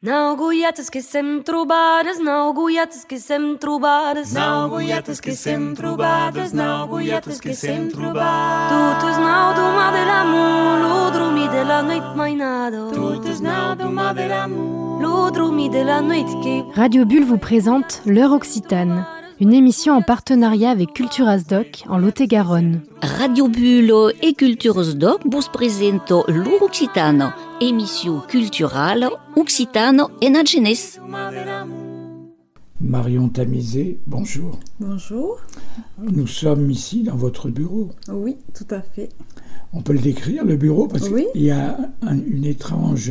Nauguietes que sem trobades, nauguietes que sem trobades, nauguietes que sem trobades, nauguietes que sem trobades. Totes nau d'home de l'amor, l'odromi de la nuit mainado. Totes nau d'home de l'amour, l'odromi de la nuit qui... Radio Bulle vous présente L'Heure Occitane, une émission en partenariat avec Culturasdoc en Lot-et-Garonne. Radio Bulle et Culturasdoc vous présentent L'Heure Occitane, émission culturelle occitane et nagenes. Marion Tamisé, bonjour. Bonjour. Nous sommes ici dans votre bureau. Oui, tout à fait. On peut le décrire, le bureau, parce oui. qu'il y a une étrange,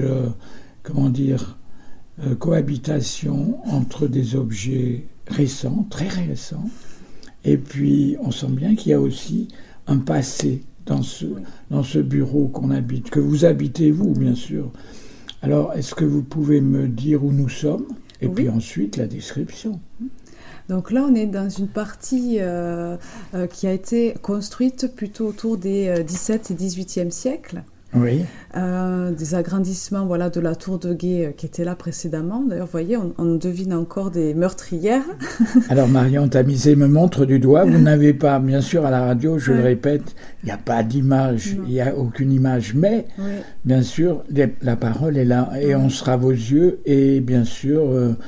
cohabitation entre des objets récents, très récents, et puis on sent bien qu'il y a aussi un passé dans ce bureau qu'on habite, que vous habitez vous, bien sûr. Alors, est-ce que vous pouvez me dire où nous sommes ? Et puis ensuite, la description. Donc là, on est dans une partie qui a été construite plutôt autour des 17 et 18e siècles. Oui. Des agrandissements de la tour de guet qui était là précédemment. D'ailleurs, vous voyez, on devine encore des meurtrières. Alors, Marion Tamisé me montre du doigt. Vous n'avez pas, bien sûr, à la radio, je le répète, il n'y a pas d'image, il n'y a aucune image. Mais, bien sûr, la parole est là et on sera vos yeux. Et bien sûr,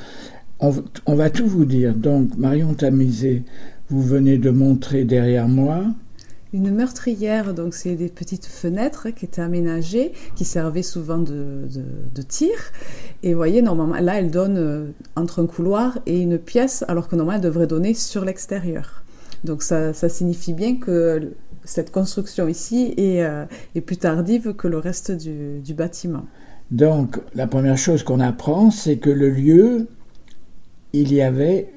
on va tout vous dire. Donc, Marion Tamisé, vous venez de montrer derrière moi... Une meurtrière, donc c'est des petites fenêtres qui étaient aménagées, qui servaient souvent de tir. Et vous voyez, normalement, là, elle donne entre un couloir et une pièce, alors que normalement, elle devrait donner sur l'extérieur. Donc ça signifie bien que cette construction ici est plus tardive que le reste du bâtiment. Donc, la première chose qu'on apprend, c'est que le lieu, il avait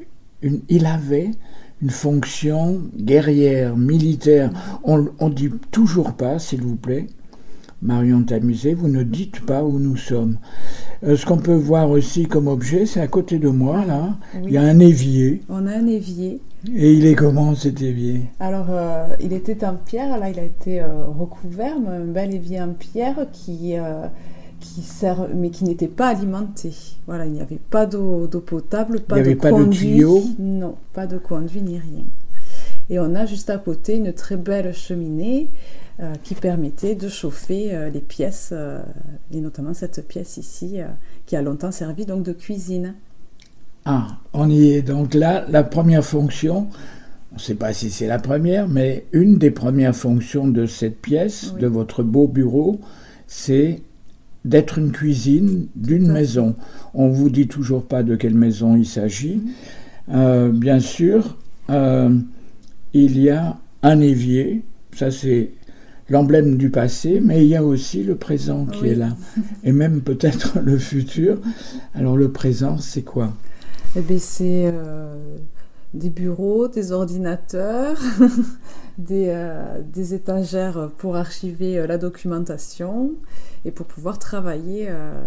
une fonction guerrière, militaire. On dit toujours pas, s'il vous plaît, Marion Tamisé, vous ne dites pas où nous sommes. Ce qu'on peut voir aussi comme objet, c'est à côté de moi, là, il y a un évier. On a un évier. Et il est comment, cet évier ? Alors, il était en pierre, là, il a été recouvert, mais un bel évier en pierre qui sert, mais qui n'était pas alimenté. Voilà, il n'y avait pas d'eau potable, pas de conduit. Il n'y avait pas de tuyau ? Non, pas de conduit ni rien. Et on a juste à côté une très belle cheminée qui permettait de chauffer les pièces, et notamment cette pièce ici, qui a longtemps servi donc de cuisine. Ah, on y est. Donc là, la première fonction, on ne sait pas si c'est la première, mais une des premières fonctions de cette pièce, de votre beau bureau, c'est d'être une cuisine d'une maison. On ne vous dit toujours pas de quelle maison il s'agit. Bien sûr, il y a un évier, ça c'est l'emblème du passé, mais il y a aussi le présent qui est là, et même peut-être le futur. Alors le présent, c'est quoi ? Eh bien, c'est des bureaux, des ordinateurs, des étagères pour archiver la documentation et pour pouvoir travailler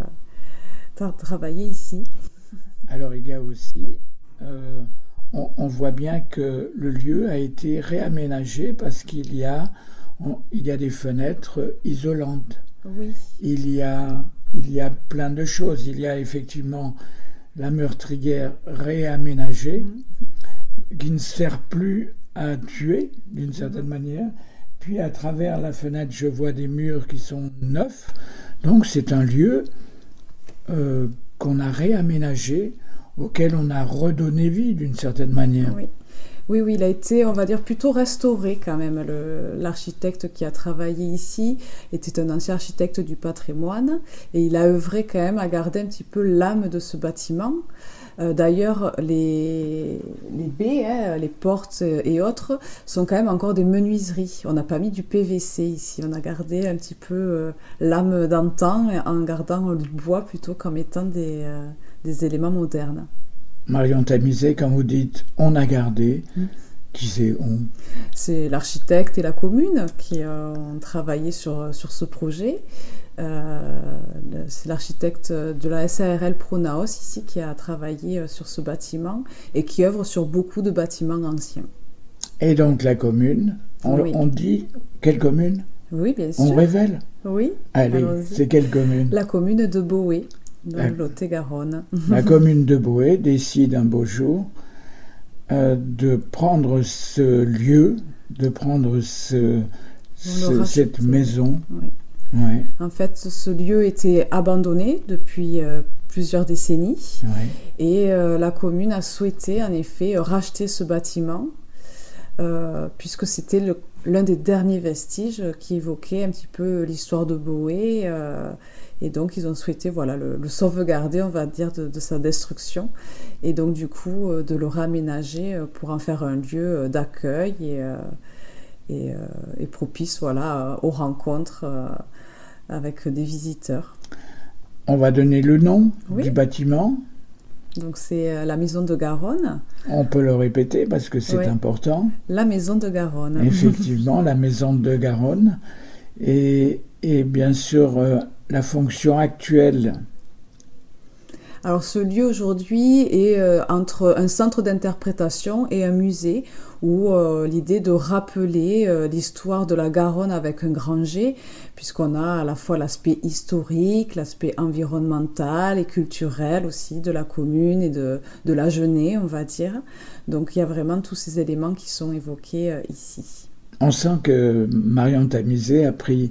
ici. Alors il y a aussi, on voit bien que le lieu a été réaménagé parce qu'il y a des fenêtres isolantes. Oui. Il y a plein de choses. Il y a effectivement la meurtrière réaménagée qui ne sert plus à tuer d'une certaine manière. Puis à travers la fenêtre, je vois des murs qui sont neufs. Donc c'est un lieu qu'on a réaménagé, auquel on a redonné vie d'une certaine manière. Oui, il a été, on va dire, plutôt restauré quand même. L'architecte qui a travaillé ici était un ancien architecte du patrimoine et il a œuvré quand même à garder un petit peu l'âme de ce bâtiment. D'ailleurs, les baies, les portes et autres sont quand même encore des menuiseries. On n'a pas mis du PVC ici. On a gardé un petit peu l'âme d'antan en gardant le bois plutôt comme étant des éléments modernes. Marion Tamisé, quand vous dites « on a gardé », qui c'est « on » ? C'est l'architecte et la commune qui ont travaillé sur ce projet. C'est l'architecte de la SARL Pronaos ici qui a travaillé sur ce bâtiment et qui œuvre sur beaucoup de bâtiments anciens. Et donc la commune, on dit quelle commune ? Oui, bien sûr. On révèle ? Oui. Allez, c'est quelle commune ? La commune de Boé. dans le Lot-et-Garonne. La commune de Boë décide un beau jour de prendre ce lieu, de prendre cette maison. Oui. Ouais. En fait, ce lieu était abandonné depuis plusieurs décennies. Ouais. Et la commune a souhaité, en effet, racheter ce bâtiment, puisque c'était l'un des derniers vestiges qui évoquait un petit peu l'histoire de Boë. Et donc, ils ont souhaité le sauvegarder, on va dire, de sa destruction. Et donc, du coup, de le réaménager pour en faire un lieu d'accueil et propice aux rencontres avec des visiteurs. On va donner le nom du bâtiment. Donc, c'est la Maison de Garonne. On peut le répéter parce que c'est important. La Maison de Garonne. Effectivement, la Maison de Garonne. Et bien sûr, la fonction actuelle. Alors, ce lieu aujourd'hui est entre un centre d'interprétation et un musée où l'idée de rappeler l'histoire de la Garonne avec un grand G, puisqu'on a à la fois l'aspect historique, l'aspect environnemental et culturel aussi de la commune et de la Genée, on va dire. Donc, il y a vraiment tous ces éléments qui sont évoqués ici. On sent que Marion Tamisé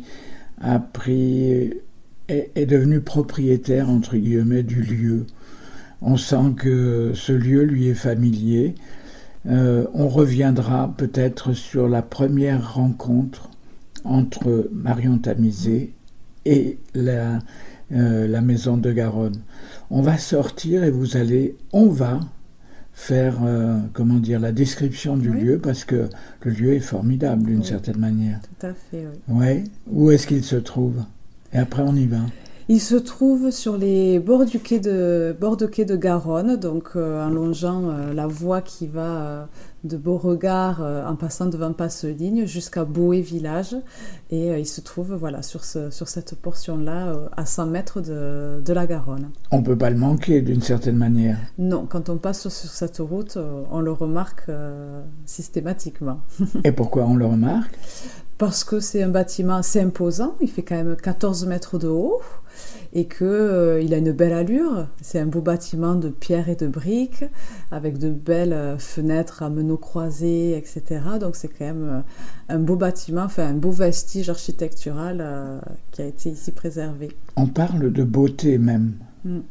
est devenue propriétaire, entre guillemets, du lieu. On sent que ce lieu lui est familier. On reviendra peut-être sur la première rencontre entre Marion Tamisé et la Maison de Garonne. On va sortir et on va faire la description du lieu, parce que le lieu est formidable d'une certaine manière. Tout à fait, oui. Ouais. Où est-ce qu'il se trouve ? Et après, on y va. Il se trouve sur les bords de quai de Garonne, donc en longeant la voie qui va de Beauregard en passant devant Passeligne jusqu'à Boë village. Et il se trouve sur cette portion-là à 100 mètres de la Garonne. On ne peut pas le manquer d'une certaine manière. Non, quand on passe sur cette route, on le remarque systématiquement. Et pourquoi on le remarque ? Parce que c'est un bâtiment assez imposant, il fait quand même 14 mètres de haut et qu'il a une belle allure. C'est un beau bâtiment de pierre et de briques avec de belles fenêtres à meneaux croisés, etc. Donc c'est quand même un beau bâtiment, un beau vestige architectural qui a été ici préservé. On parle de beauté même, oui ?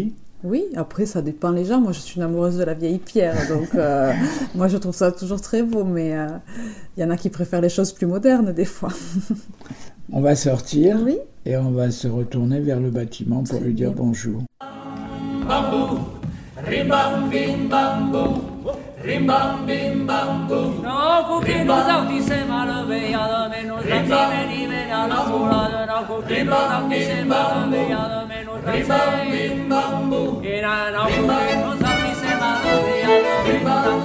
Oui, après ça dépend les gens. Moi je suis une amoureuse de la vieille pierre, donc moi je trouve ça toujours très beau, mais il y en a qui préfèrent les choses plus modernes des fois. On va sortir et on va se retourner vers le bâtiment pour lui dire bonjour. Bambou, rimbam bim bambou, rimbam bim bambou. No cookie nos autissema la veia de menos veni a la sola no cookie nos autissema la veia de menos rimbam bim bambou. Era no cookie nos autissema la veia de menos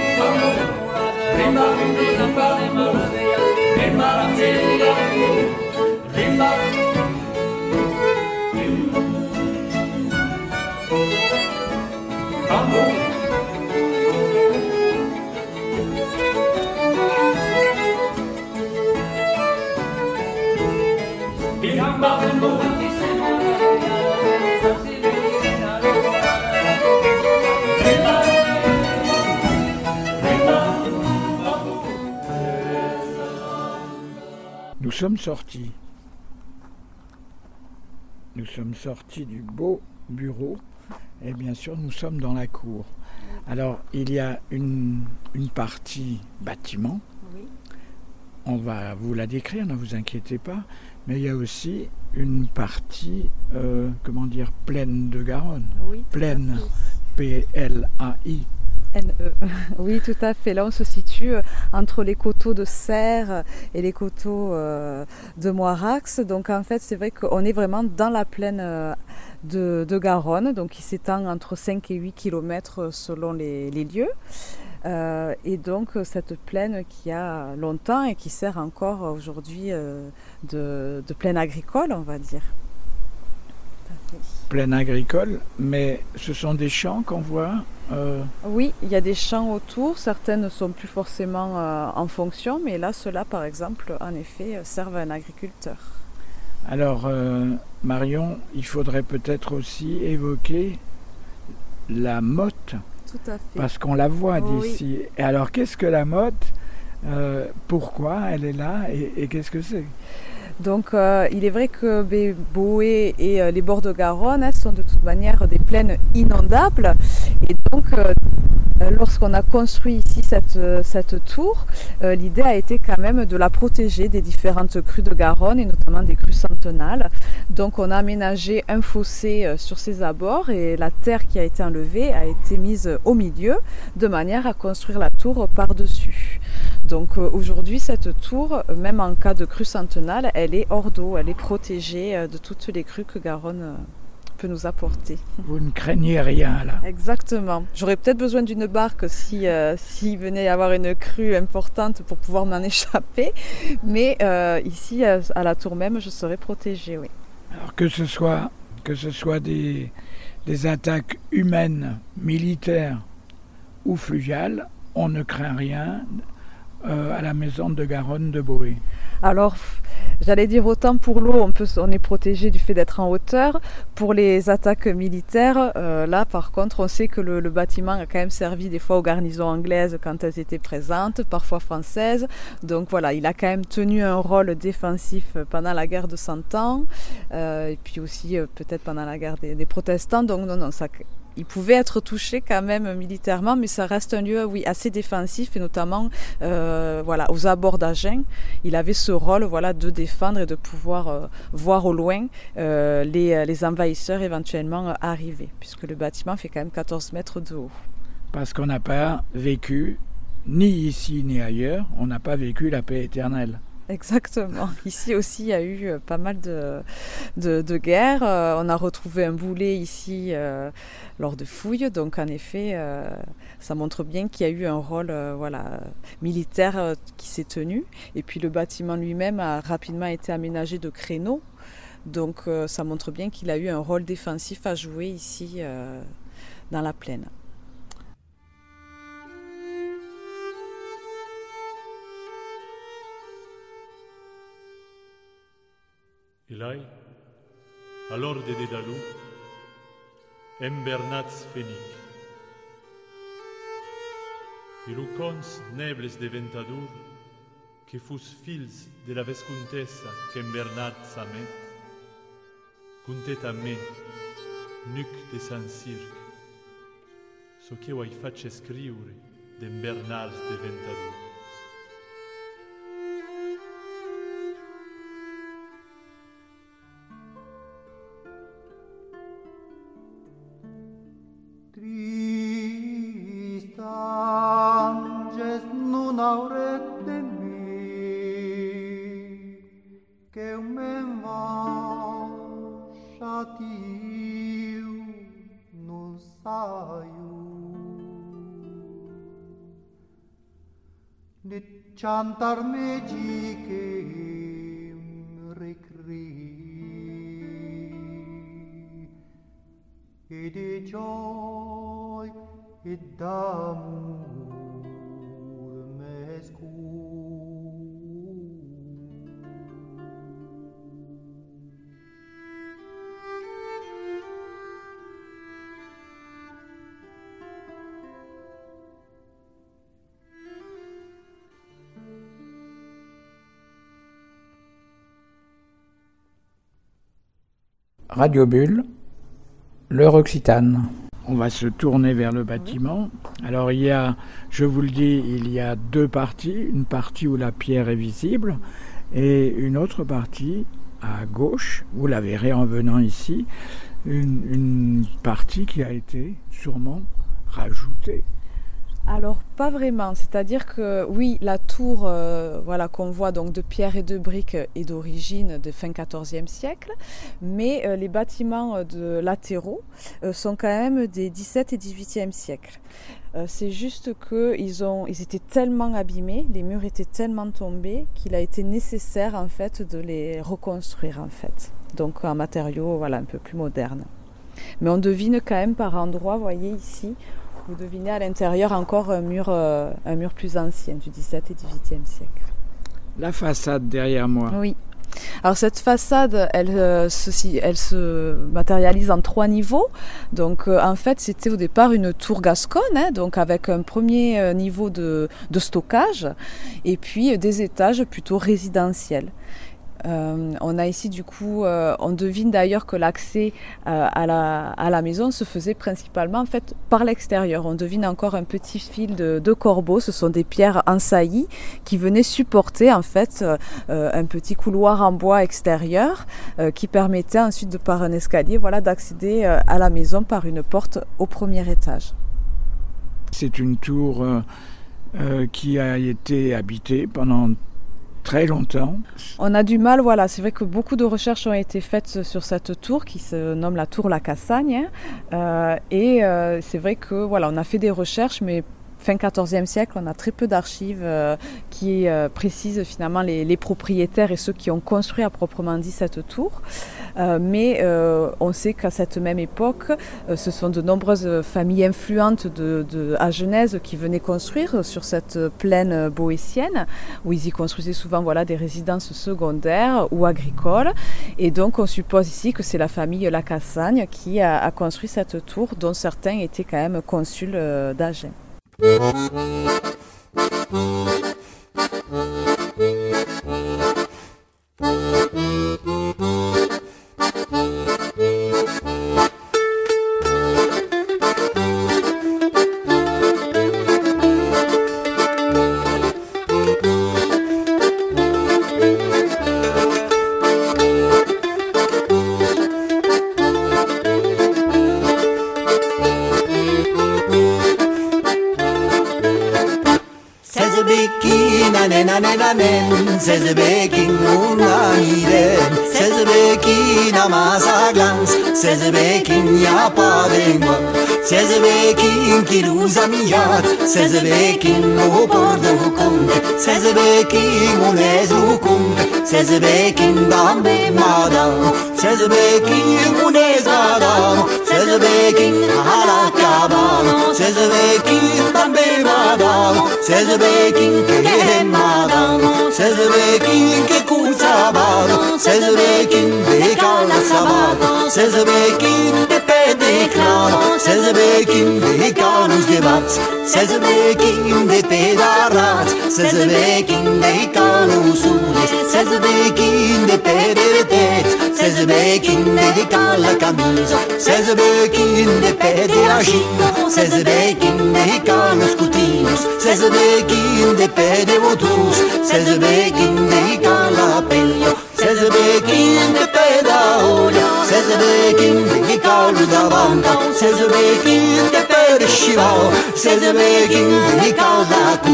rimbam bim bambou, rimbam bim bambou, rimbam Nous sommes sortis. Nous sommes sortis du beau bureau et bien sûr nous sommes dans la cour. Alors il y a une partie bâtiment. Oui. On va vous la décrire, ne vous inquiétez pas. Mais il y a aussi une partie, plaine de Garonne. Oui, plaine, P-L-A-I. N-E. Oui, tout à fait. Là, on se situe entre les coteaux de Serres et les coteaux de Moirax. Donc, en fait, c'est vrai qu'on est vraiment dans la plaine de Garonne, donc qui s'étend entre 5 et 8 km selon les lieux. Et donc, cette plaine qui a longtemps et qui sert encore aujourd'hui de plaine agricole, on va dire. Plaine agricole, mais ce sont des champs qu'on voit Oui, il y a des champs autour. Certaines ne sont plus forcément en fonction, mais là, ceux-là, par exemple, en effet, servent à un agriculteur. Alors, Marion, il faudrait peut-être aussi évoquer la motte. Tout à fait. Parce qu'on la voit d'ici. Et alors, qu'est-ce que la motte ? Pourquoi elle est là et qu'est-ce que c'est ? Donc, il est vrai que Boé et les bords de Garonne sont de toute manière des plaines inondables. Et donc, lorsqu'on a construit ici cette tour, l'idée a été quand même de la protéger des différentes crues de Garonne et notamment des crues centenales. Donc, on a aménagé un fossé sur ses abords et la terre qui a été enlevée a été mise au milieu de manière à construire la tour par-dessus. Donc aujourd'hui, cette tour, même en cas de crue centenale, elle est hors d'eau, elle est protégée de toutes les crues que Garonne peut nous apporter. Vous ne craignez rien là ? Exactement. J'aurais peut-être besoin d'une barque s'il venait y avoir une crue importante pour pouvoir m'en échapper, mais ici, à la tour même, je serais protégée, oui. Alors que ce soit des attaques humaines, militaires ou fluviales, on ne craint rien à la maison de Garonne de Boé. Alors, j'allais dire autant pour l'eau, on est protégé du fait d'être en hauteur. Pour les attaques militaires, là par contre, on sait que le bâtiment a quand même servi des fois aux garnisons anglaises quand elles étaient présentes, parfois françaises. Donc voilà, il a quand même tenu un rôle défensif pendant la guerre de 100 ans, et puis aussi peut-être pendant la guerre des protestants. Donc non, il pouvait être touché quand même militairement, mais ça reste un lieu, oui, assez défensif et notamment, aux abords d'Agen, il avait ce rôle, de défendre et de pouvoir voir au loin les envahisseurs éventuellement arriver, puisque le bâtiment fait quand même 14 mètres de haut. Parce qu'on n'a pas vécu, ni ici ni ailleurs, on n'a pas vécu la paix éternelle. Exactement. Ici aussi, il y a eu pas mal de guerres. On a retrouvé un boulet ici lors de fouilles. Donc, en effet, ça montre bien qu'il y a eu un rôle militaire qui s'est tenu. Et puis, le bâtiment lui-même a rapidement été aménagé de créneaux. Donc, ça montre bien qu'il a eu un rôle défensif à jouer ici dans la plaine. Ilai, alor de Dedalou, Bernats fenic. Ilucons nebles de ventadur, que fus fils de la vescontessa Bernat samet, contet a me, nuc de San Circ, so que ho face scriure Bernats de ventadur. Cantar magiche recri e di joy e d'amor mesco. Radio Bulle, l'heure occitane. On va se tourner vers le bâtiment. Alors il y a, je vous le dis, il y a deux parties. Une partie où la pierre est visible et une autre partie à gauche, vous la verrez en venant ici, une partie qui a été sûrement rajoutée. Alors pas vraiment, c'est-à-dire que oui, la tour qu'on voit donc de pierre et de briques est d'origine de fin XIVe siècle, mais les bâtiments latéraux sont quand même des XVIIe et XVIIIe siècle. C'est juste qu'ils étaient tellement abîmés, les murs étaient tellement tombés qu'il a été nécessaire en fait de les reconstruire en fait. Donc en matériaux un peu plus modernes. Mais on devine quand même par endroits, vous voyez ici, vous devinez à l'intérieur encore un mur plus ancien, du XVIIe et XVIIIe siècle. La façade derrière moi. Oui. Alors cette façade, elle se matérialise en 3 niveaux. Donc en fait, c'était au départ une tour gasconne, donc avec un premier niveau de stockage et puis des étages plutôt résidentiels. On a ici du coup, on devine d'ailleurs que l'accès à la maison se faisait principalement en fait par l'extérieur. On devine encore un petit fil de corbeaux, ce sont des pierres ensaillies qui venaient supporter en fait un petit couloir en bois extérieur qui permettait ensuite par un escalier d'accéder à la maison par une porte au premier étage. C'est une tour qui a été habitée pendant très longtemps. On a du mal, c'est vrai que beaucoup de recherches ont été faites sur cette tour qui se nomme la tour La Cassagne. Et c'est vrai que on a fait des recherches, mais fin XIVe siècle, on a très peu d'archives qui précisent finalement les propriétaires et ceux qui ont construit à proprement dit cette tour. Mais on sait qu'à cette même époque, ce sont de nombreuses familles influentes à Genèse qui venaient construire sur cette plaine boétienne, où ils y construisaient souvent des résidences secondaires ou agricoles. Et donc on suppose ici que c'est la famille La Cassagne qui a construit cette tour, dont certains étaient quand même consuls d'Agen. Sezebekin unairen, sezebekin amasaglans, sezebekin yapadengwa, sezebekin kiluzamiat, sezebekin opordukunk, sezebekin unezukunk, sezebekin dambe madam, sezebekin unezadam, sezebekin halakabam, sezebekin dambe madam, sezebekin kehen madam. Sezebekin ke kutsabado, sezebekin de kalasabado, sezebekin de pedeclano, sezebekin de calus de bats, sezebekin de pedarats, sezebekin de calusudes, sezebekin de pedetet, sezebekin de calacamisa, sezebekin de pedeagino, sezebekin de calus cutinos, sezebekin de pedevotus, sezebekin de calapelio, sezebekin de pedaolio, sezebekin de calu davanca, sezebekin de perishivao, sezebekin de calacu,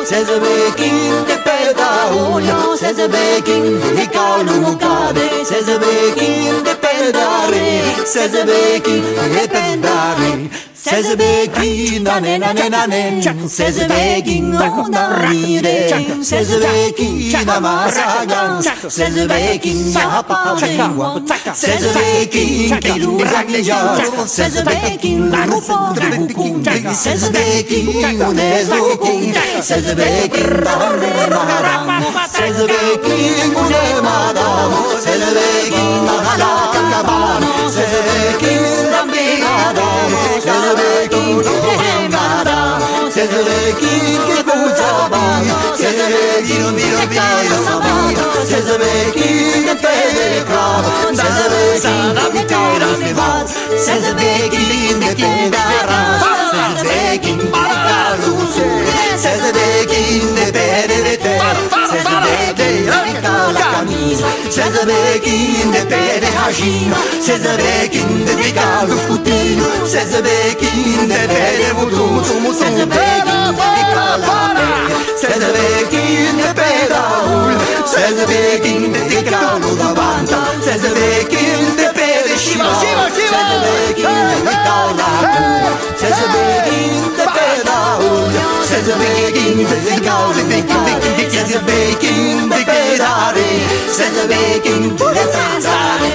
sezebekin de pedaolio, sezebekin de calu mucade, sezebekin de pedare, sezebekin de pedare. Sezebekin nanen, sezebekin onariren, sezebekin amasagan, sezebekin yapadewa, sezebekin kiluzamiyat, sezebekin rufudukun, sezebekin unezukun, sezebekin damemaram, sezebekin unemadam, sezebekin halakabam, sezebekin dambemadam, sezebekin kehemada, sezebekin kebuzabam, sezebekin mirabirabam, sezebekin pedekram, sezebekin karafivat, sezebekin pedaram, sezebekin kalusu, sezebekin pedevete, sezebekin kalakamis, sezebekin pedehajim, sezebekin kalufkutin, sezebekin de pedevudus, sezebekin de kalame, sezebekin de pedaul, sezebekin de kaludavanta, sezebekin de pedeshiva, sezebekin de kalaku, sezebekin de pedaul, sezebekin de kaludavanta, sezebekin de pedare, sezebekin de pedare.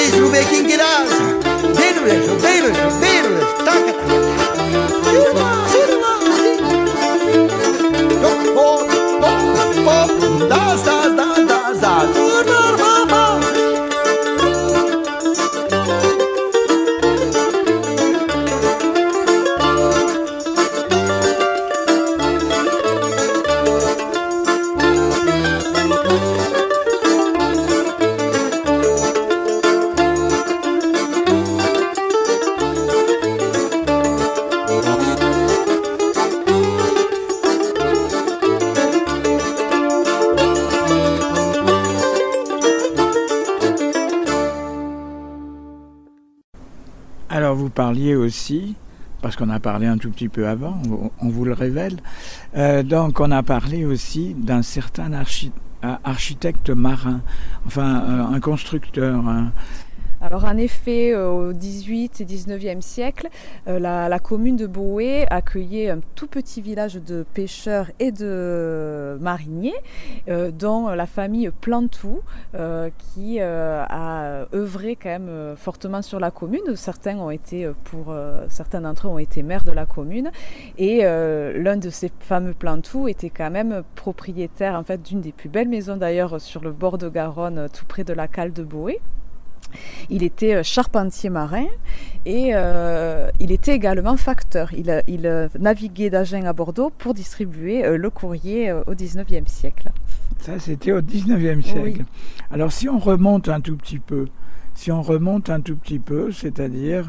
Making it out. Beatles, takata. parliez aussi, parce qu'on a parlé un tout petit peu avant, on vous le révèle, donc on a parlé aussi d'un certain architecte marin, enfin un constructeur. Alors en effet, au XVIIIe et XIXe siècle, la commune de Boé accueillait un tout petit village de pêcheurs et de mariniers, dont la famille Plantou, qui a œuvré quand même fortement sur la commune. Certains d'entre eux ont été maires de la commune, et l'un de ces fameux Plantou était quand même propriétaire en fait d'une des plus belles maisons d'ailleurs sur le bord de Garonne, tout près de la cale de Boé. Il était charpentier marin et il était également facteur. Il naviguait d'Agen à Bordeaux pour distribuer le courrier au XIXe siècle. Ça, c'était au XIXe siècle. Oui. Alors, si on remonte un tout petit peu, c'est-à-dire...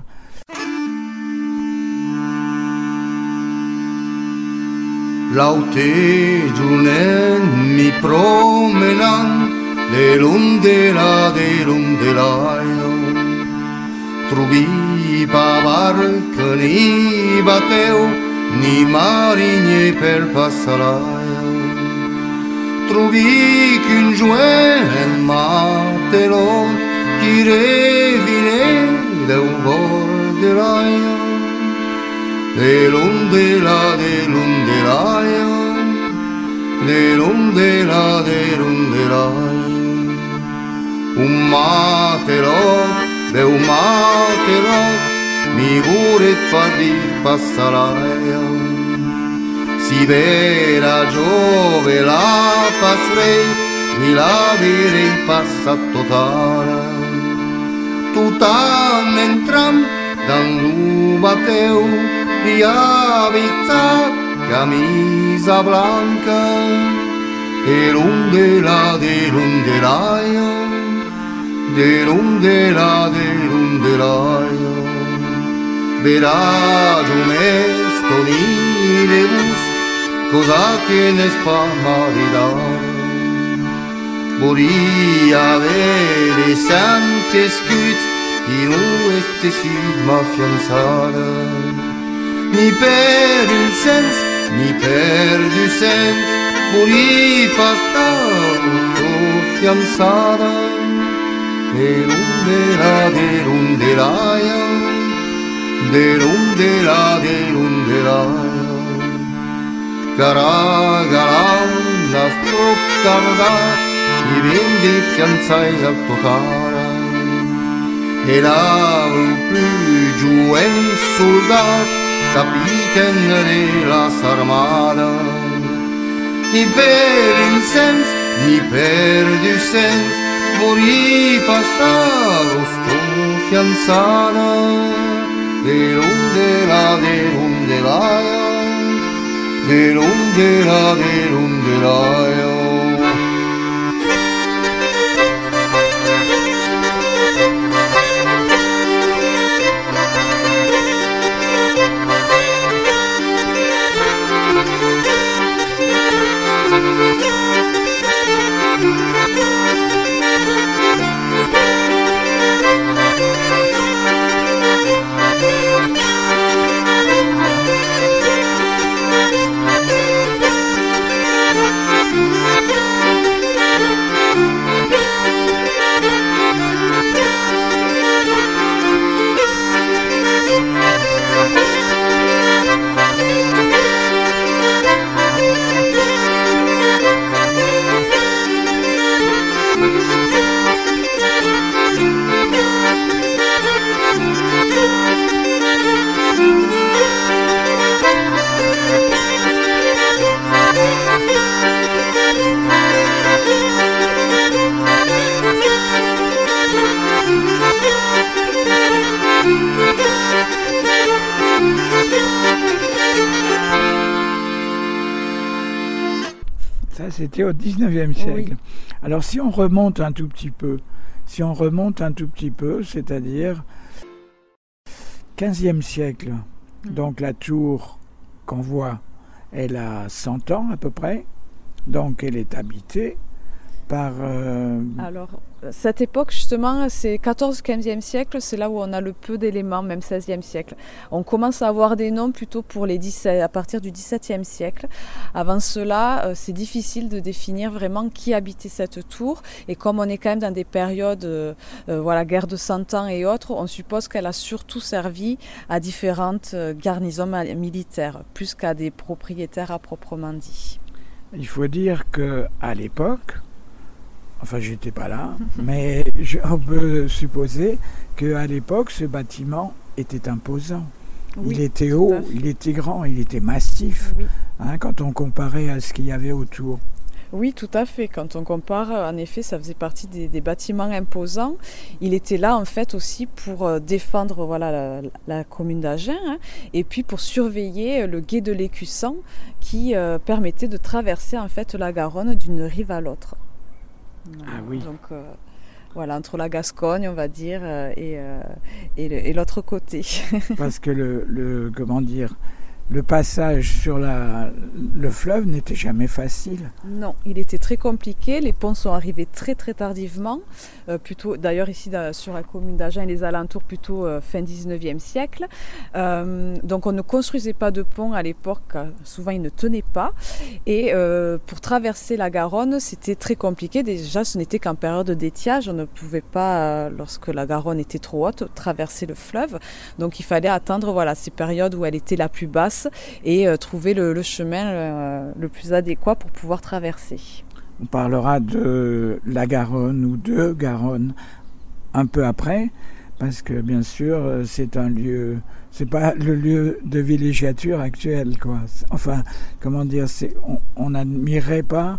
Laute giunen mi promenan de l'undelaio Trubi pa barca ni bateu ni marinier per passaraio Trubi qu'un jouen matelot qui revinait del bord de l'aio de l'undelaio Un mateloc, mi vuret fa dir passaraio. Si vera giove la passerei, mi la direi passat totale. Tutam entram dan lu bateu, via vizza, camisa blanca, de l'undelaio, Veraggio mesto ni de bus, cosa che ne spa maridare. Voria avere sante scut, chi non estesi ma fianzata. Ni per il sens, ni per du sens, voria passare fianzata. De l'undelaio, Caragalanda stoccarda, i vendi fianzai al totale. E là più giù un soldato, capitaine della sarmata. Ni per il sens, ni per du sens, vorrei passare sto fianzata. De l'undelaio. Ça, c'était au XIXe siècle. Oui. Alors, si on remonte un tout petit peu, c'est-à-dire XVe siècle, donc la tour qu'on voit, elle a 100 ans à peu près, donc elle est habitée, Alors, cette époque, justement, c'est 14-15e siècle, c'est là où on a le peu d'éléments, même 16e siècle. On commence à avoir des noms plutôt pour à partir du 17e siècle. Avant cela, c'est difficile de définir vraiment qui habitait cette tour. Et comme on est quand même dans des périodes, guerre de 100 ans et autres, on suppose qu'elle a surtout servi à différentes garnisons militaires, plus qu'à des propriétaires à proprement dit. Il faut dire qu'à l'époque, enfin, j'étais pas là, mais on peut supposer qu'à l'époque, ce bâtiment était imposant. Oui, il était haut, il était grand, il était massif, oui. Quand on comparait à ce qu'il y avait autour. Oui, tout à fait. Quand on compare, en effet, ça faisait partie des bâtiments imposants. Il était là, en fait, aussi pour défendre la commune d'Agen, et puis pour surveiller le gué de l'Écusson qui permettait de traverser, en fait, la Garonne d'une rive à l'autre. Ah oui. Donc entre la Gascogne, on va dire, et l'autre côté. Parce que le passage sur le fleuve n'était jamais facile. Non, il était très compliqué. Les ponts sont arrivés très très tardivement. Plutôt, d'ailleurs ici sur la commune d'Agen et les alentours, plutôt fin 19e siècle. Donc on ne construisait pas de pont à l'époque. Souvent ils ne tenaient pas. Et pour traverser la Garonne, c'était très compliqué. Déjà, ce n'était qu'en période d'étiage. On ne pouvait pas, lorsque la Garonne était trop haute, traverser le fleuve. Donc il fallait attendre ces périodes où elle était la plus basse et trouver le chemin le plus adéquat pour pouvoir traverser. On parlera de la Garonne ou de Garonne un peu après, parce que bien sûr c'est un lieu, c'est pas le lieu de villégiature actuel, quoi. Enfin, comment dire, on n'admirait pas,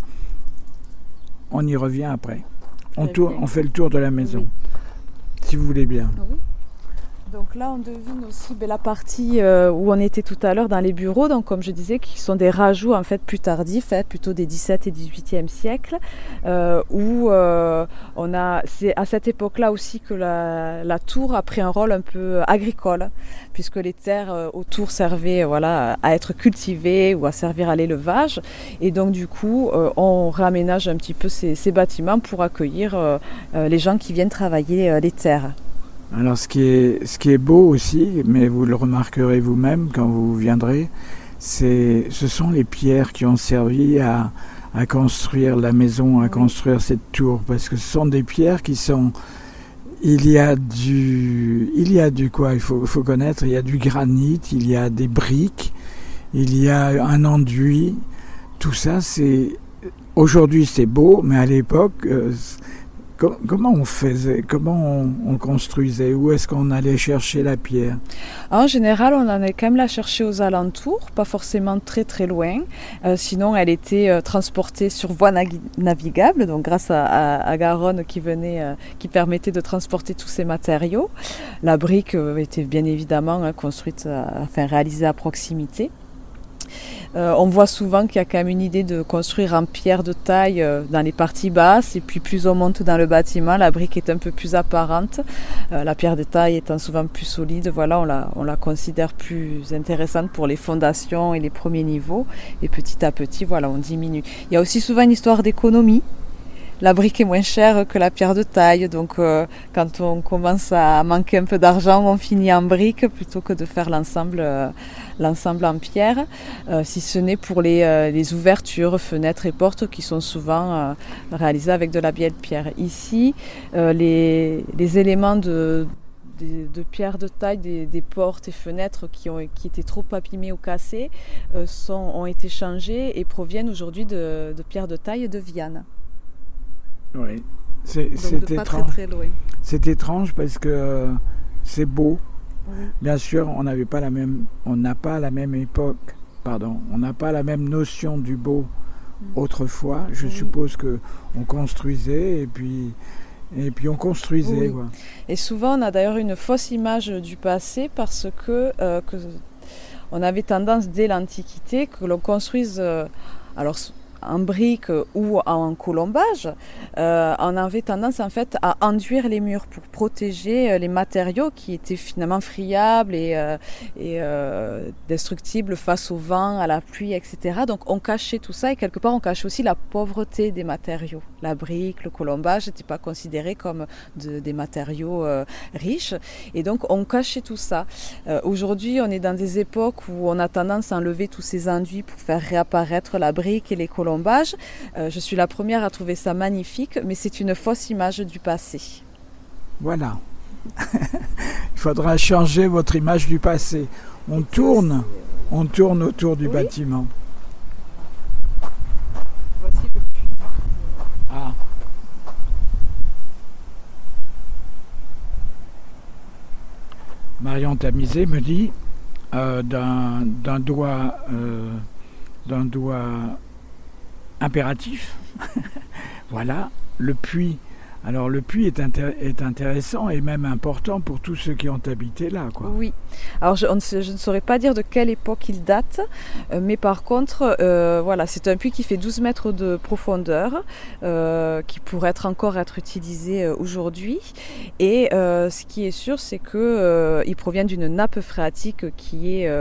on y revient après. On fait le tour de la maison, oui. Si vous voulez bien. Oui. Donc là, on devine aussi la partie où on était tout à l'heure dans les bureaux, donc comme je disais, qui sont des rajouts en fait plus tardifs, plutôt des 17 et 18e siècle, où c'est à cette époque-là aussi que la tour a pris un rôle un peu agricole, puisque les terres autour servaient à être cultivées ou à servir à l'élevage, et donc du coup, on réaménage un petit peu ces bâtiments pour accueillir les gens qui viennent travailler les terres. Alors ce qui est beau aussi, mais vous le remarquerez vous-même quand vous viendrez, ce sont les pierres qui ont servi à construire la maison, à construire cette tour, parce que ce sont des pierres qui sont... Il y a du quoi, il faut connaître, il y a du granit, il y a des briques, il y a un enduit, tout ça aujourd'hui c'est beau, mais à l'époque... Comment on faisait, comment on construisait, où est-ce qu'on allait chercher la pierre? En général, on allait quand même la chercher aux alentours, pas forcément très très loin. Sinon, elle était transportée sur voie navigable, donc grâce à Garonne qui permettait de transporter tous ces matériaux. La brique était bien évidemment réalisée à proximité. On voit souvent qu'il y a quand même une idée de construire en pierre de taille dans les parties basses, et puis plus on monte dans le bâtiment, la brique est un peu plus apparente. La pierre de taille étant souvent plus solide, on la considère plus intéressante pour les fondations et les premiers niveaux, et petit à petit on diminue. Il y a aussi souvent une histoire d'économie. La brique est moins chère que la pierre de taille, donc quand on commence à manquer un peu d'argent, on finit en brique plutôt que de faire l'ensemble en pierre, si ce n'est pour les ouvertures, fenêtres et portes qui sont souvent réalisées avec de la belle pierre. Ici, les éléments de pierre de taille des portes et fenêtres qui étaient trop abîmées ou cassées ont été changés et proviennent aujourd'hui de pierre de taille de Viane. Oui, c'est étrange. Très loin. C'est étrange parce que c'est beau. Oui. Bien sûr, on n'a pas la même époque, on n'a pas la même notion du beau autrefois. Je suppose qu'on construisait et puis on construisait. Oui. Quoi. Et souvent, on a d'ailleurs une fausse image du passé parce que on avait tendance dès l'Antiquité que l'on construise... en briques ou en colombage, on avait tendance en fait à enduire les murs pour protéger les matériaux qui étaient finalement friables et destructibles face au vent, à la pluie, etc. Donc on cachait tout ça et quelque part on cachait aussi la pauvreté des matériaux. La brique, le colombage n'étaient pas considérés comme des matériaux riches et donc on cachait tout ça. Aujourd'hui on est dans des époques où on a tendance à enlever tous ces enduits pour faire réapparaître la brique et les colombages. Je suis la première à trouver ça magnifique, mais c'est une fausse image du passé. Voilà. Il faudra changer votre image du passé. On tourne autour du bâtiment. Voici le puits. Ah. Marion Tamisé me dit d'un doigt impératif. Voilà, le puits. Alors le puits est intéressant et même important pour tous ceux qui ont habité là, quoi. Oui. Alors je ne saurais pas dire de quelle époque il date, mais par contre, voilà, c'est un puits qui fait 12 mètres de profondeur, qui pourrait encore être utilisé aujourd'hui. Et ce qui est sûr, c'est qu'il provient d'une nappe phréatique qui est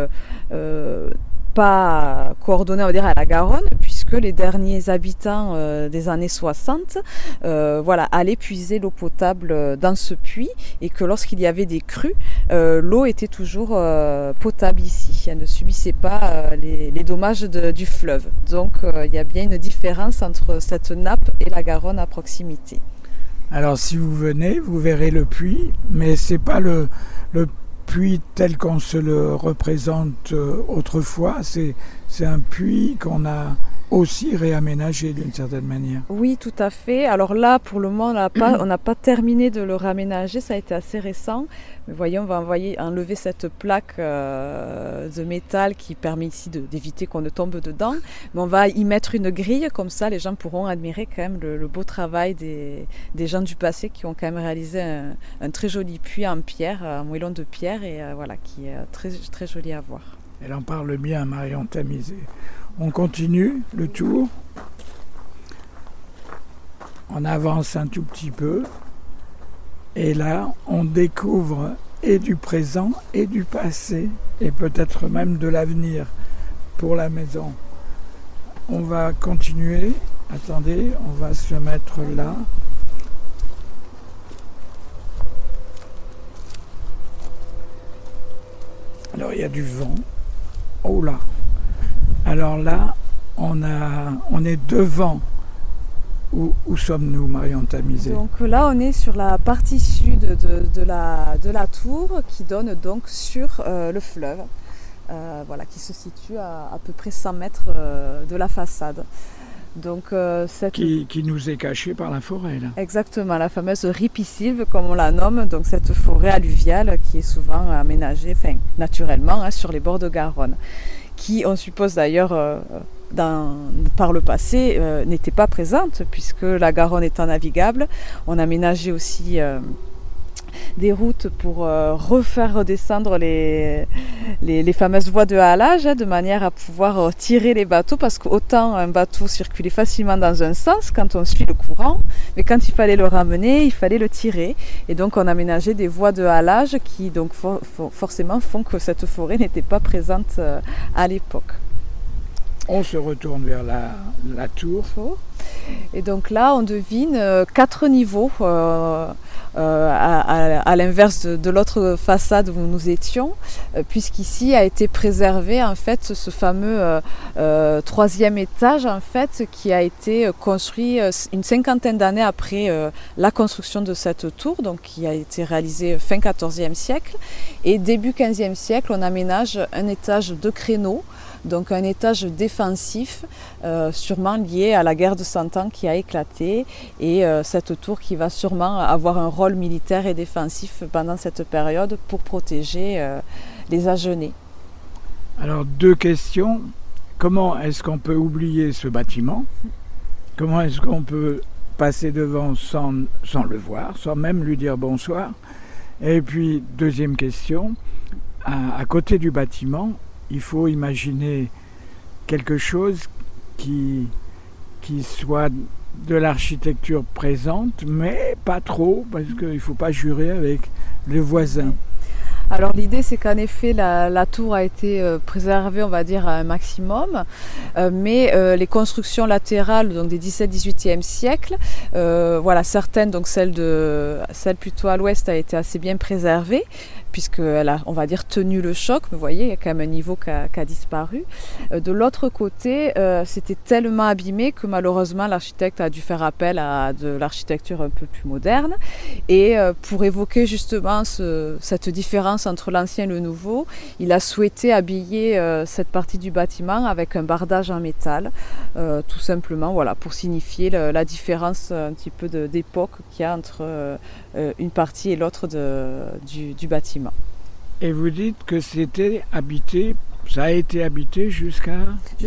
pas coordonnée, on va dire, à la Garonne, puisque les derniers habitants des années 60 allaient puiser l'eau potable dans ce puits et que lorsqu'il y avait des crues, l'eau était toujours potable ici. Elle ne subissait pas les dommages du fleuve. Donc il y a bien une différence entre cette nappe et la Garonne à proximité. Alors si vous venez, vous verrez le puits, mais c'est pas le puits tel qu'on se le représente autrefois. C'est un puits qu'on a aussi réaménagé d'une certaine manière. Oui, tout à fait. Alors là, pour le moment, on n'a pas terminé de le réaménager, ça a été assez récent. Mais voyez, on va enlever cette plaque de métal qui permet ici d'éviter qu'on ne tombe dedans. Mais on va y mettre une grille, comme ça les gens pourront admirer quand même le beau travail des gens du passé qui ont quand même réalisé un très joli puits en pierre, en moellon de pierre, et qui est très, très joli à voir. Elle en parle bien, Marion Tamisé. On continue le tour. On avance un tout petit peu. Et là, on découvre et du présent et du passé, et peut-être même de l'avenir pour la maison. On va continuer. Attendez, on va se mettre là. Alors, il y a du vent. Oh là! Alors là, on est devant. Où sommes-nous, Marion Tamisé? Donc là, on est sur la partie sud de la tour qui donne donc sur le fleuve, qui se situe à peu près 100 mètres de la façade. Donc, qui nous est cachée par la forêt, là. Exactement, la fameuse ripisylve, comme on la nomme, donc cette forêt alluviale qui est souvent aménagée, naturellement, sur les bords de Garonne, qui, on suppose d'ailleurs, par le passé, n'était pas présente, puisque la Garonne étant navigable, on aménageait aussi des routes pour refaire redescendre les fameuses voies de halage, de manière à pouvoir tirer les bateaux, parce qu'autant un bateau circulait facilement dans un sens quand on suit le courant, mais quand il fallait le ramener, il fallait le tirer. Et donc on aménageait des voies de halage qui donc forcément font que cette forêt n'était pas présente à l'époque. On se retourne vers la tour. Et donc là, on devine 4 niveaux à l'inverse de l'autre façade où nous étions, puisqu'ici a été préservé en fait ce fameux 3e étage en fait qui a été construit une 50aine d'années après la construction de cette tour, donc qui a été réalisée fin 14e siècle, et début 15e siècle, on aménage un étage de créneaux. Donc un étage défensif, sûrement lié à la guerre de 100 ans qui a éclaté, et cette tour qui va sûrement avoir un rôle militaire et défensif pendant cette période pour protéger les Agenais. Alors 2 questions. Comment est-ce qu'on peut oublier ce bâtiment? Comment est-ce qu'on peut passer devant sans le voir, sans même lui dire bonsoir? Et puis 2e question, à côté du bâtiment, il faut imaginer quelque chose qui qui soit de l'architecture présente, mais pas trop, parce qu'il ne faut pas jurer avec le voisin. Alors l'idée c'est qu'en effet la tour a été préservée, on va dire, à un maximum, mais les constructions latérales donc des 17-18e siècle, certaines, donc celle plutôt à l'ouest a été assez bien préservée, puisqu'elle a, on va dire, tenu le choc. Mais vous voyez, il y a quand même un niveau qui a disparu. De l'autre côté, c'était tellement abîmé que malheureusement l'architecte a dû faire appel à de l'architecture un peu plus moderne. Et pour évoquer justement cette différence entre l'ancien et le nouveau, il a souhaité habiller cette partie du bâtiment avec un bardage en métal, tout simplement, voilà, pour signifier la différence un petit peu d'époque qu'il y a entre une partie et l'autre du bâtiment. Et vous dites que c'était habité, ça a été habité jusqu'à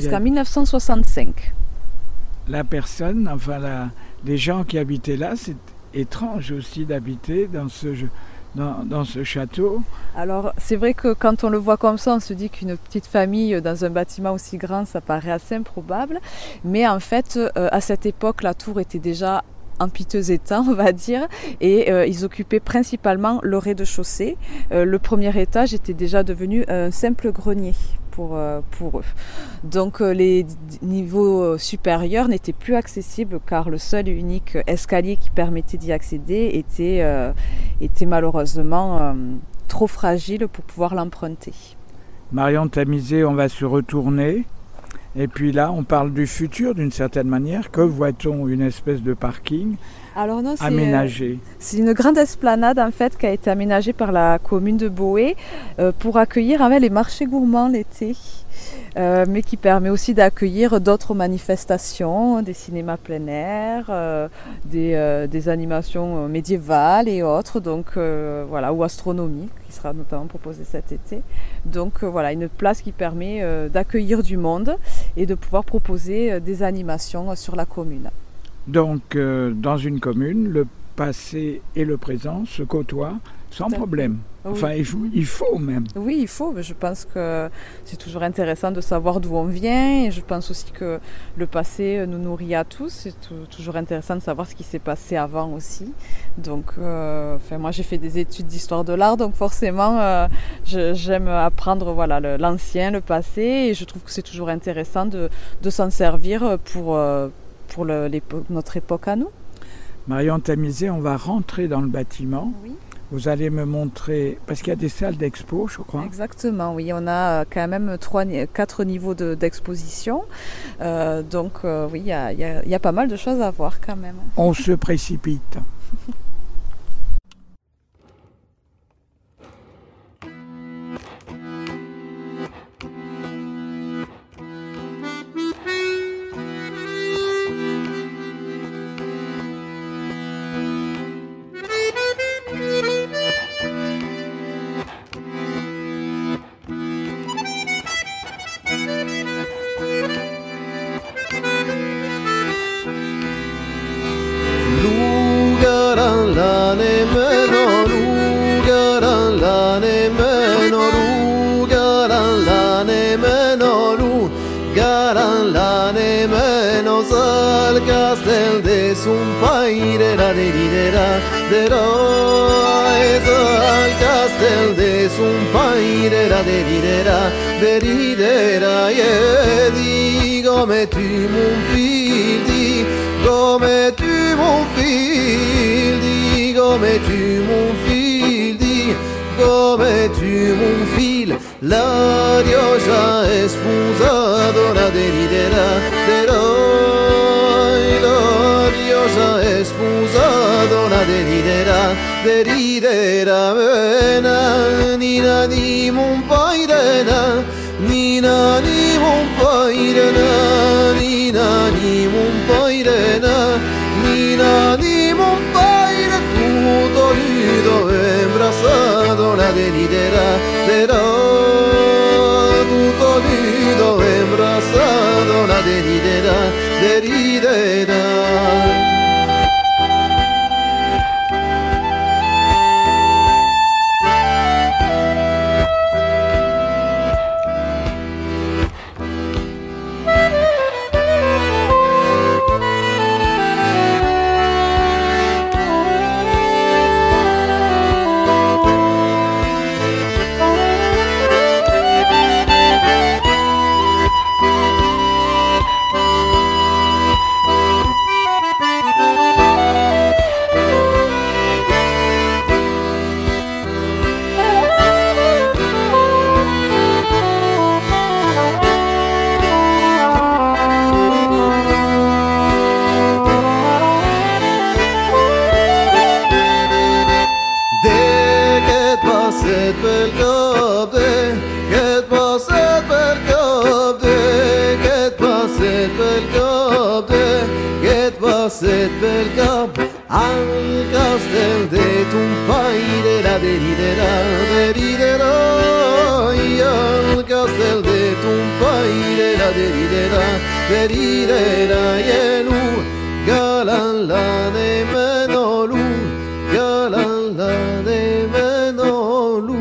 1965. La personne, les gens qui habitaient là, c'est étrange aussi d'habiter dans ce château. Alors c'est vrai que quand on le voit comme ça, on se dit qu'une petite famille dans un bâtiment aussi grand, ça paraît assez improbable. Mais en fait, à cette époque, la tour était déjà en piteux état, on va dire, et ils occupaient principalement le rez-de-chaussée. Le premier étage était déjà devenu un simple grenier pour eux. Donc les niveaux supérieurs n'étaient plus accessibles car le seul et unique escalier qui permettait d'y accéder était malheureusement trop fragile pour pouvoir l'emprunter. Marion Tamisé, on va se retourner. Et puis là, on parle du futur d'une certaine manière. Que voit-on? Une espèce de parking aménagé. C'est une grande esplanade en fait qui a été aménagée par la commune de Boé pour accueillir les marchés gourmands l'été. Mais qui permet aussi d'accueillir d'autres manifestations, des cinémas plein air, des animations médiévales et autres, donc ou astronomiques, qui sera notamment proposée cet été. Donc une place qui permet d'accueillir du monde et de pouvoir proposer des animations sur la commune. Donc dans une commune, le passé et le présent se côtoient sans problème. Oui. Enfin, il faut même. Oui, il faut. Mais je pense que c'est toujours intéressant de savoir d'où on vient. Et je pense aussi que le passé nous nourrit à tous. C'est toujours intéressant de savoir ce qui s'est passé avant aussi. Donc, moi, j'ai fait des études d'histoire de l'art. Donc, forcément, j'aime apprendre l'ancien, le passé. Et je trouve que c'est toujours intéressant de s'en servir pour notre époque à nous. Marion Tamisé, on va rentrer dans le bâtiment. Oui. Vous allez me montrer, parce qu'il y a des salles d'expo, je crois. Exactement, oui. On a quand même 4 niveaux d'exposition. Il y a pas mal de choses à voir quand même. On se précipite. Castel de Sumpaire la deridera al castel de Sumpaire la deridera e di come tu mon fil di come tu mon fil di come tu mon fil di come tu mon fil la diosa è sposata la deridera è sposato la deridera vena nina di mon pairena nina di mon pairena nina di mon pairena nina di mon paire tutto nudo embrasato la deridera tutto nudo embrasato la deridera pel cap de, què et passet pel cap de, què et passet pel cap de, què et passet pel cap al castell de ton pairera deridera, deridera, i al castell de ton pairera deridera, deridera, i elu, galan la de menolu, galan la de menolu.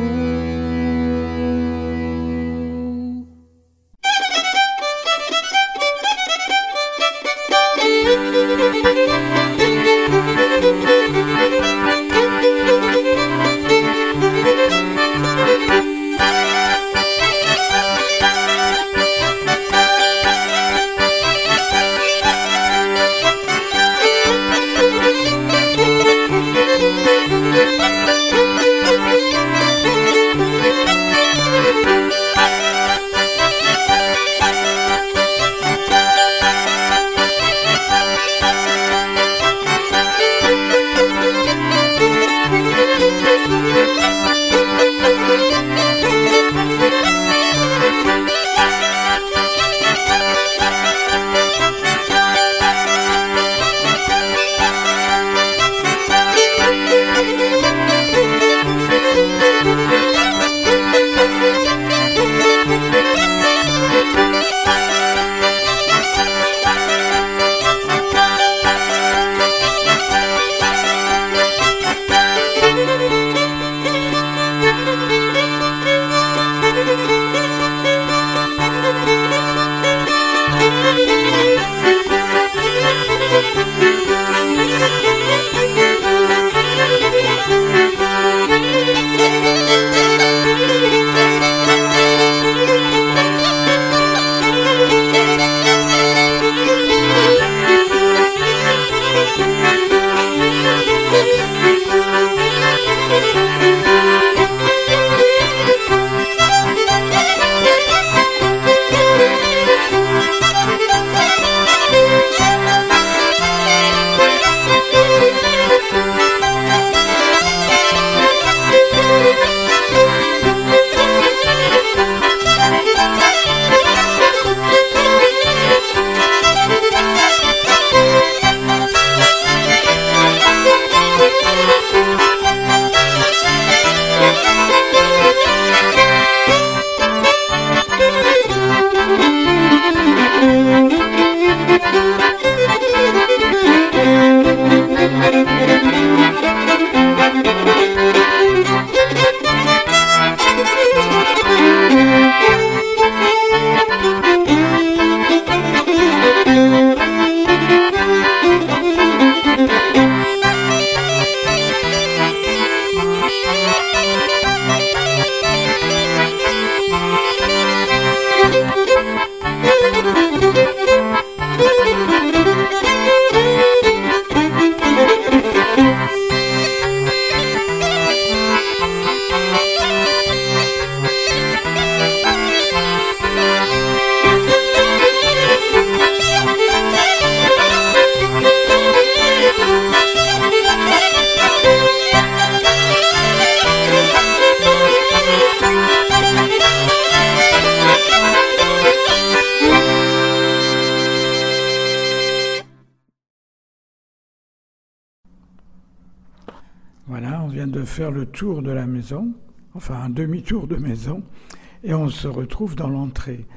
Voilà, on vient de faire le tour de la maison, enfin un demi-tour de maison, et on se retrouve dans l'entrée.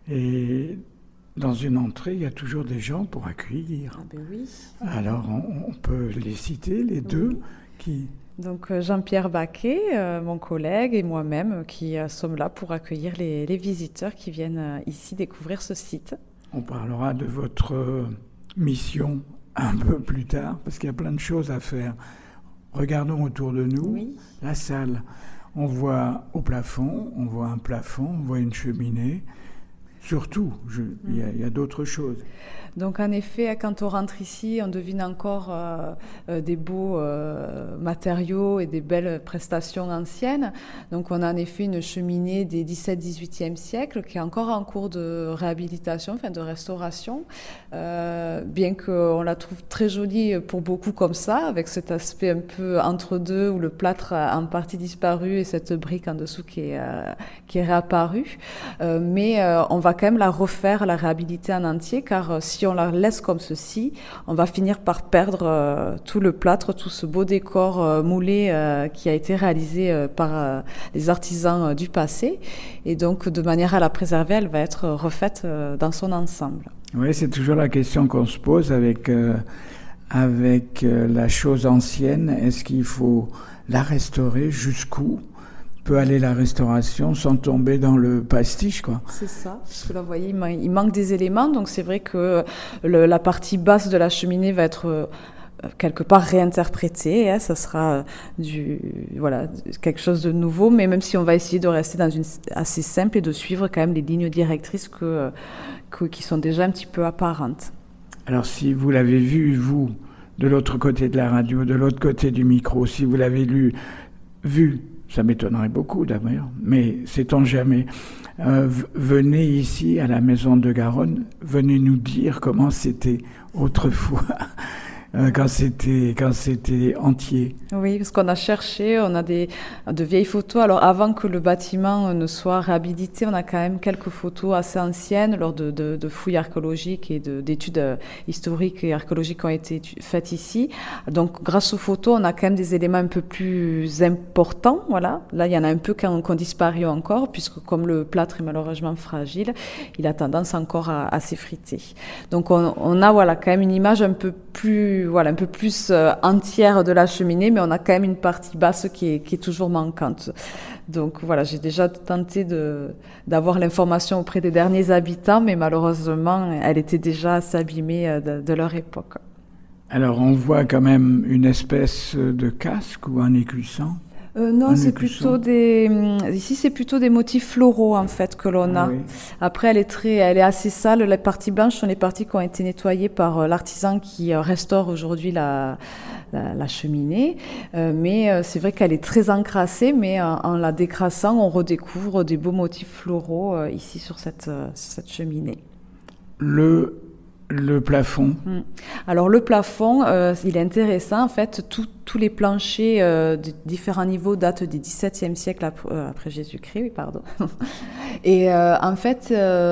Et dans une entrée, il y a toujours des gens pour accueillir. Ah ben oui. Alors, on peut les citer, les deux qui... Donc Jean-Pierre Baquet, mon collègue, et moi-même qui sommes là pour accueillir les visiteurs qui viennent ici découvrir ce site. On parlera de votre mission un peu plus tard, parce qu'il y a plein de choses à faire. Regardons autour de nous, la salle. On voit au plafond, on voit un plafond, on voit une cheminée. Surtout, il y a d'autres choses. Donc en effet, quand on rentre ici, on devine encore des beaux matériaux et des belles prestations anciennes. Donc on a en effet une cheminée des 17-18e siècle qui est encore en cours de réhabilitation, enfin de restauration, bien qu'on la trouve très jolie pour beaucoup comme ça, avec cet aspect un peu entre deux où le plâtre a en partie disparu et cette brique en dessous qui est réapparue. Mais on va quand même la refaire, la réhabiliter en entier, car si on la laisse comme ceci, on va finir par perdre tout le plâtre, tout ce beau décor moulé qui a été réalisé par les artisans du passé. Et donc, de manière à la préserver, elle va être refaite dans son ensemble. Oui, c'est toujours la question qu'on se pose avec la chose ancienne. Est-ce qu'il faut la restaurer? Jusqu'où peut aller la restauration sans tomber dans le pastiche, quoi. C'est ça, parce que là, vous voyez, il manque des éléments, donc c'est vrai que la partie basse de la cheminée va être quelque part réinterprétée, hein, ça sera quelque chose de nouveau, mais même si on va essayer de rester dans une assez simple et de suivre quand même les lignes directrices qui sont déjà un petit peu apparentes. Alors si vous l'avez vu, vous, de l'autre côté de la radio, de l'autre côté du micro, si vous l'avez vu, ça m'étonnerait beaucoup d'ailleurs, mais sait-on jamais, venez ici à la Maison de Garonne, venez nous dire comment c'était autrefois, quand c'était entier. Oui, parce qu'on a cherché, on a de vieilles photos. Alors avant que le bâtiment ne soit réhabilité, on a quand même quelques photos assez anciennes lors de fouilles archéologiques et d'études historiques et archéologiques qui ont été faites ici. Donc grâce aux photos, on a quand même des éléments un peu plus importants. Voilà. Là, il y en a un peu qui ont disparu encore, puisque comme le plâtre est malheureusement fragile, il a tendance encore à s'effriter. Donc on a quand même une image un peu plus entière de la cheminée, mais on a quand même une partie basse qui est toujours manquante. Donc voilà, j'ai déjà tenté d'avoir l'information auprès des derniers habitants, mais malheureusement, elle était déjà assez abîmée de leur époque. Alors on voit quand même une espèce de casque ou un écusson. Non, c'est plutôt ici c'est plutôt des motifs floraux en fait que l'on a. Oui. Après elle est assez sale. Les parties blanches sont les parties qui ont été nettoyées par l'artisan qui restaure aujourd'hui la cheminée. Mais c'est vrai qu'elle est très encrassée, mais en la décrassant, on redécouvre des beaux motifs floraux ici sur cette cheminée. Le plafond. Alors le plafond, il est intéressant. En fait, tous les planchers de différents niveaux datent du XVIIe siècle après Jésus-Christ. Oui, pardon. Et en fait,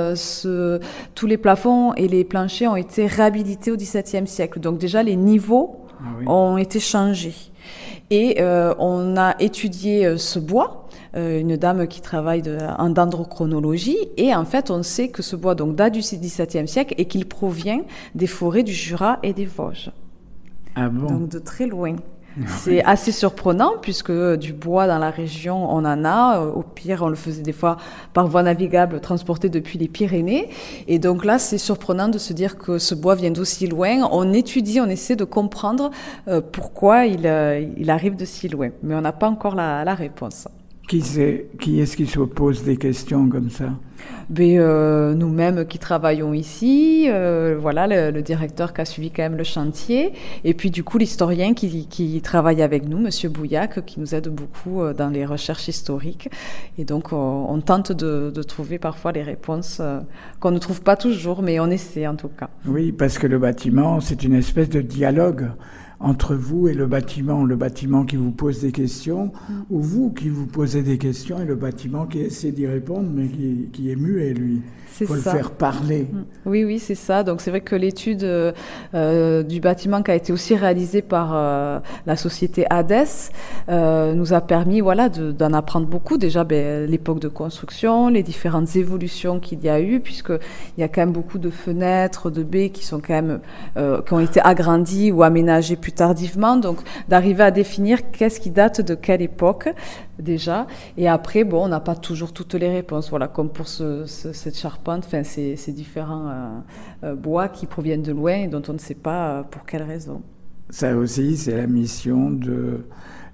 tous les plafonds et les planchers ont été réhabilités au XVIIe siècle. Donc déjà, les niveaux ont été changés. Et on a étudié ce bois. Une dame qui travaille en dendrochronologie, et en fait on sait que ce bois donc date du XVIIe siècle et qu'il provient des forêts du Jura et des Vosges. Ah bon? Donc de très loin. C'est assez surprenant puisque du bois dans la région on en a, au pire on le faisait des fois par voie navigable transporté depuis les Pyrénées, et donc là c'est surprenant de se dire que ce bois vient d'aussi loin. On étudie, on essaie de comprendre pourquoi il arrive de si loin, mais on n'a pas encore la réponse. Qui est-ce qui se pose des questions comme ça? Nous-mêmes qui travaillons ici, le directeur qui a suivi quand même le chantier, et puis du coup l'historien qui travaille avec nous, Monsieur Bouillac, qui nous aide beaucoup dans les recherches historiques, et donc on tente de trouver parfois les réponses qu'on ne trouve pas toujours, mais on essaie en tout cas. Oui, parce que le bâtiment, c'est une espèce de dialogue entre vous et le bâtiment qui vous pose des questions, ou vous qui vous posez des questions et le bâtiment qui essaie d'y répondre, mais qui est muet, lui. Il faut le faire parler. Oui, c'est ça. Donc c'est vrai que l'étude du bâtiment qui a été aussi réalisée par la société Hadès nous a permis d'en apprendre beaucoup. Déjà l'époque de construction, les différentes évolutions qu'il y a eu, puisqu'il y a quand même beaucoup de fenêtres, de baies qui sont quand même qui ont été agrandies ou aménagées plus tardivement. Donc d'arriver à définir qu'est-ce qui date de quelle époque déjà. Et après, on n'a pas toujours toutes les réponses. Voilà, comme pour cette charpente, ces différents bois qui proviennent de loin et dont on ne sait pas pour quelle raison. Ça aussi, c'est la mission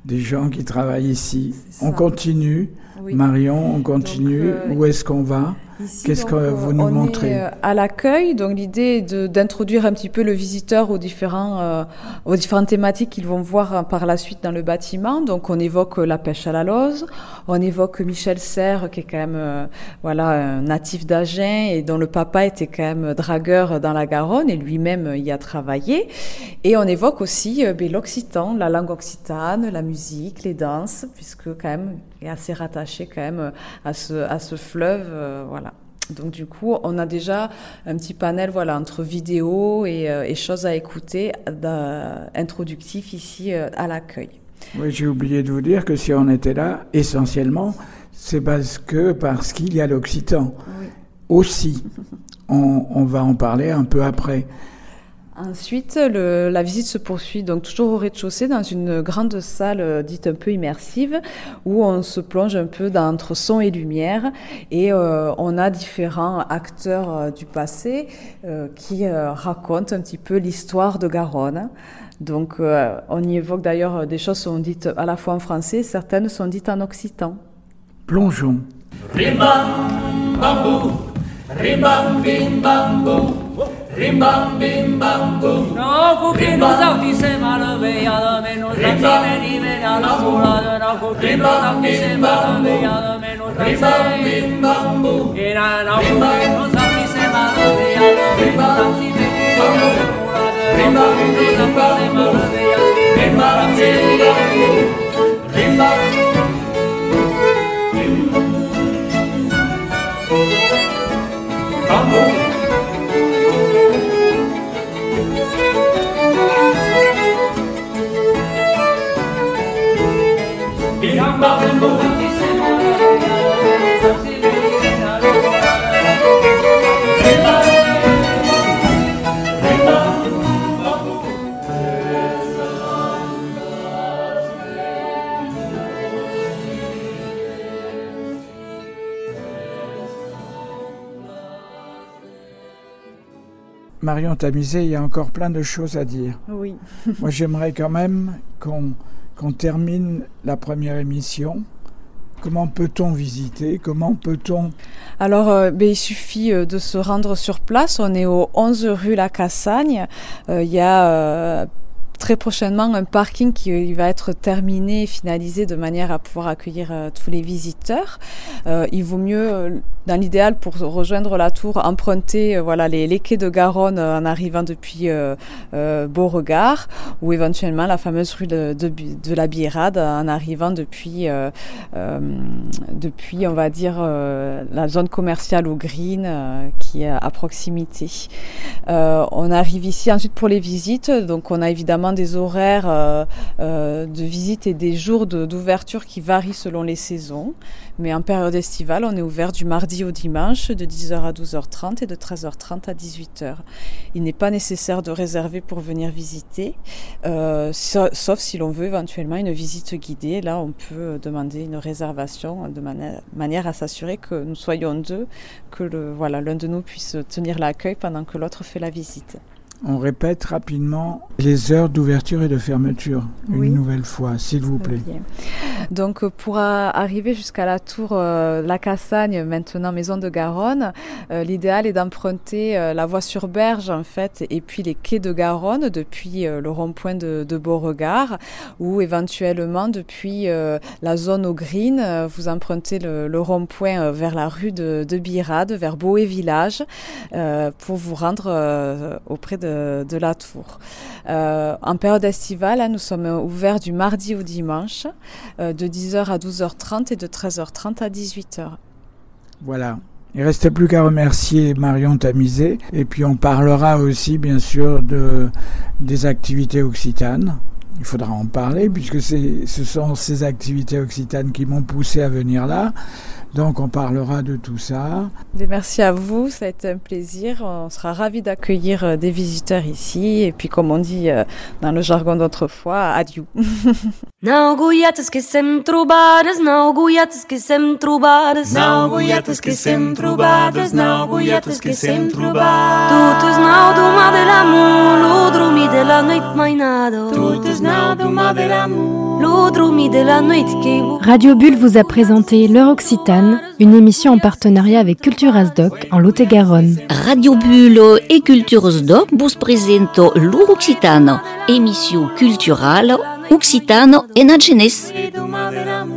des gens qui travaillent ici. On continue. Oui. Marion, on continue. Donc, où est-ce qu'on va ? Ici, qu'est-ce que vous nous montrez ? À l'accueil, donc l'idée est d'introduire un petit peu le visiteur aux différentes thématiques qu'ils vont voir par la suite dans le bâtiment. Donc on évoque la pêche à la loze, on évoque Michel Serres qui est quand même un natif d'Agen et dont le papa était quand même dragueur dans la Garonne et lui-même y a travaillé. Et on évoque aussi l'occitan, la langue occitane, la musique, les danses, puisque quand même est assez rattaché quand même à ce fleuve, voilà. Donc du coup, on a déjà un petit panel, entre vidéos et choses à écouter, introductifs ici à l'accueil. Oui, j'ai oublié de vous dire que si on était là, essentiellement, c'est parce qu'il y a l'occitan. Oui. Aussi, on va en parler un peu après. Ensuite, la visite se poursuit donc toujours au rez-de-chaussée dans une grande salle dite un peu immersive où on se plonge un peu entre son et lumière et on a différents acteurs du passé qui racontent un petit peu l'histoire de Garonne. Donc on y évoque d'ailleurs des choses sont dites à la fois en français, certaines sont dites en occitan. Plongeons. Rimbam bambou, rimbam bim bambou. Rimbam bim bambou. No cucchi nos auti se malaveiada menos ramsi veni alla murada no cucchi nos auti se malaveiada menos rimbam bim bambou. Era no cucchi nos auti se malaveiada menos ramsi veni alla murada rimbam bim bambou. Rimbam bim bambou. Rimbam bambou. Marion Tamisé, il y a encore plein de choses à dire. Oui. Moi, j'aimerais quand même qu'on termine la première émission. Comment peut-on visiter ? Comment peut-on... Alors, il suffit de se rendre sur place. On est au 11 rue La Cassagne. Il y a... très prochainement un parking qui va être terminé et finalisé de manière à pouvoir accueillir tous les visiteurs. Il vaut mieux, dans l'idéal, pour rejoindre la tour, emprunter les quais de Garonne en arrivant depuis Beauregard ou éventuellement la fameuse rue de la Bierade en arrivant depuis on va dire, la zone commerciale au Green qui est à proximité. On arrive ici ensuite pour les visites, donc on a évidemment des horaires de visite et des jours d'ouverture qui varient selon les saisons. Mais en période estivale, on est ouvert du mardi au dimanche de 10h à 12h30 et de 13h30 à 18h. Il n'est pas nécessaire de réserver pour venir visiter, sauf si l'on veut éventuellement une visite guidée. Là, on peut demander une réservation de manière à s'assurer que nous soyons deux, que l'un de nous puisse tenir l'accueil pendant que l'autre fait la visite. On répète rapidement les heures d'ouverture et de fermeture, une nouvelle fois, s'il vous plaît. Okay. Donc, pour arriver jusqu'à la tour La Cassagne, maintenant Maison de Garonne, l'idéal est d'emprunter la voie sur Berge, en fait, et puis les quais de Garonne, depuis le rond-point de Beauregard, ou éventuellement depuis la zone au Green, vous empruntez le rond-point vers la rue de Bierade, vers Boé Village, pour vous rendre auprès de la tour. En période estivale, là, nous sommes ouverts du mardi au dimanche, de 10h à 12h30 et de 13h30 à 18h. Voilà. Il ne restait plus qu'à remercier Marion Tamisé. Et puis on parlera aussi, bien sûr, des activités occitanes. Il faudra en parler puisque ce sont ces activités occitanes qui m'ont poussé à venir là. Donc on parlera de tout ça. Merci à vous, ça a été un plaisir. On sera ravis d'accueillir des visiteurs ici. Et puis comme on dit dans le jargon d'autrefois, adieu. Nauguietas que sem trubadas, nauguietas que sem trubadas, nauguietas que sem trubadas, nauguietas que sem trubadas. Tutus nau duma de la mulu, L'odrumi de la nuit mainado, Toutes nado ma de l'amour. l'odrumi de la nuit qui vous. Radio Bulle vous a présenté L'heure occitane, une émission en partenariat avec Culture Asdoc en Lot-et-Garonne. Radio Bulle e Culture Doc vous présente l'Uroccitano, émission culturale occitano et nagenes. Duma de l'amour.